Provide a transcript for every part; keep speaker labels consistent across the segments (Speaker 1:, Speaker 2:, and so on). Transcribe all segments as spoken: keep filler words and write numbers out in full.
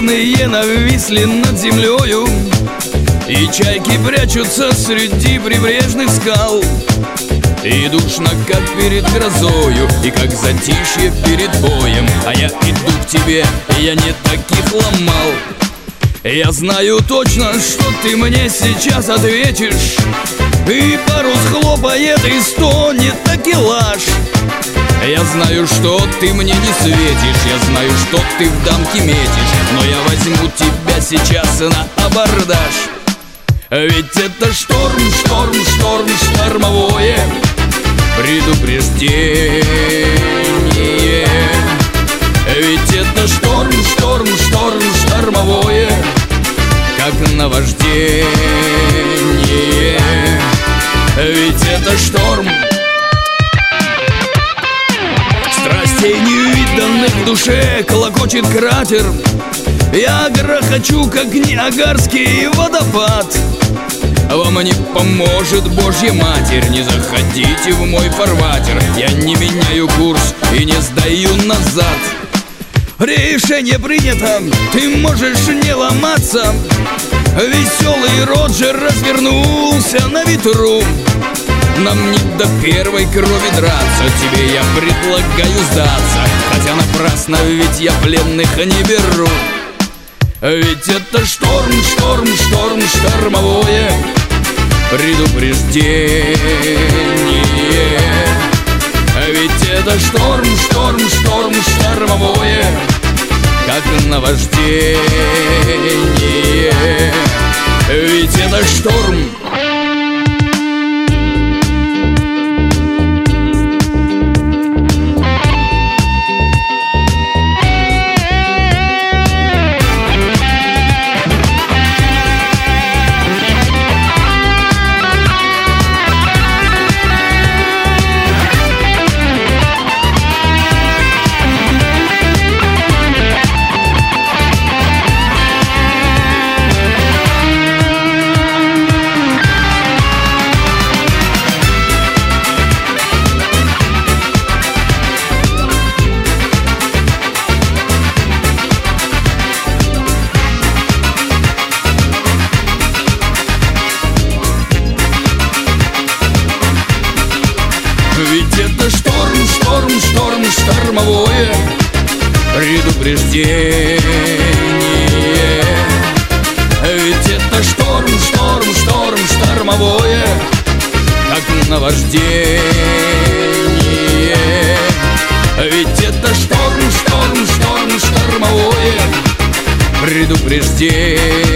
Speaker 1: черные нависли над землею, и чайки прячутся среди прибрежных скал. И душно, как перед грозою, и как затишье перед боем. А я иду к тебе, и я не таких ломал. Я знаю точно, что ты мне сейчас ответишь, и парус хлопает, и стонет такелаж. Я знаю, что ты мне не светишь, я знаю, что ты в дамке метишь, но я возьму тебя сейчас на абордаж. Ведь это шторм, шторм, шторм, штормовое предупреждение. Ведь это шторм, шторм, шторм, штормовое, как наваждение. Ведь это шторм. Страстей невиданных в душе клокочет кратер. Я грохочу, как Ниагарский водопад. Вам не поможет Божья Матерь, не заходите в мой фарватер. Я не меняю курс и не сдаю назад. Решение принято, ты можешь не ломаться. Веселый Роджер развернулся на ветру. Нам не до первой крови драться, тебе я предлагаю сдаться. Хотя напрасно, ведь я пленных не беру. Ведь это шторм, шторм, шторм, штормовое предупреждение. Ведь это шторм, шторм, шторм, штормовое, как наваждение. Ведь это шторм. Ведь это шторм, шторм, шторм, штормовое предупреждение. Ведь это шторм, шторм, шторм, штормовое, как наваждение. Ведь это шторм, шторм, шторм, штормовое предупреждение.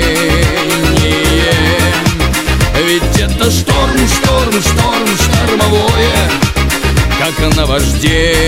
Speaker 1: Ведь это шторм, шторм, шторм, штормовое, как наваждение.